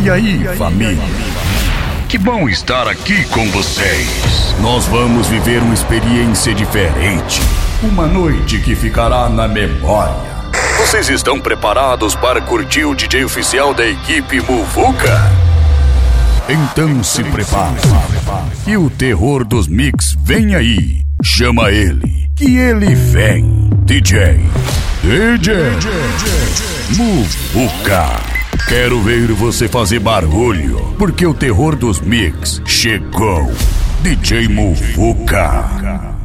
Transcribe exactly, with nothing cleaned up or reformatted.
E aí, família? Que bom estar aqui com vocês. Nós vamos viver uma experiência diferente. Uma noite que ficará na memória. Vocês estão preparados para curtir o D J oficial da equipe Muvuca? Então se prepare. E o terror dos mix vem aí. Chama ele, que ele vem. D J D J Muvuca. Quero ver você fazer barulho, porque o terror dos mix chegou. D J Muvuca.